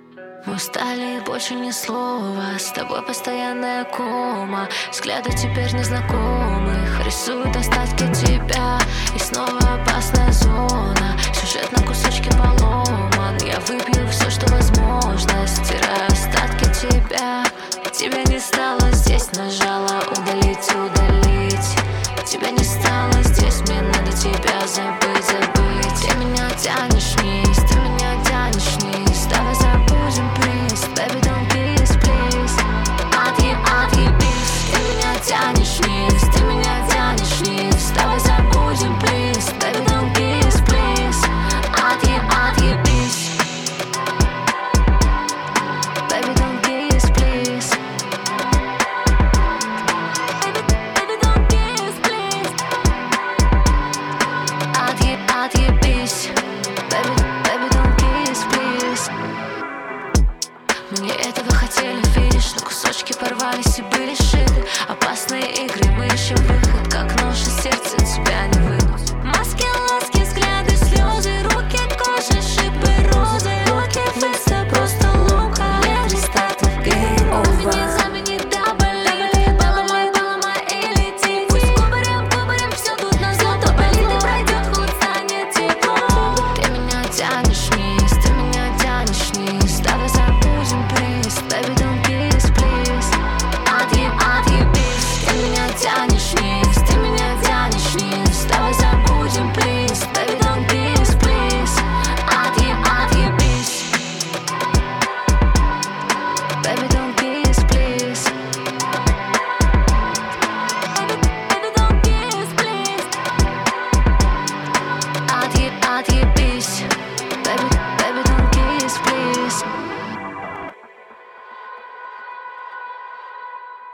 Мы устали и больше ни слова. С тобой постоянная кома. Взгляды теперь незнакомых рисуют остатки тебя. И снова опасная зона. Сюжет на кусочки поломан. Я выпью все, что возможно. Стираю остатки тебя. Тебя не стало здесь, нажала удалить, удалить. Тебя не стало здесь, мне надо тебя забыть, забыть. Ты меня тянешь вниз, ты меня тянешь вниз. Давай забудем, please, baby, don't kiss, please. Отъебись, ты меня тянешь вниз, ты меня тянешь вниз. Давай забудем, please, baby, don't kiss, please. Отъебись, baby, don't kiss, please. Отъебись, baby, don't kiss, please. Мы не этого хотели, видишь, но кусочки порвались и были шиты. Опасные игры, мы ищем выход, как нож из сердца, тебя не выйдет.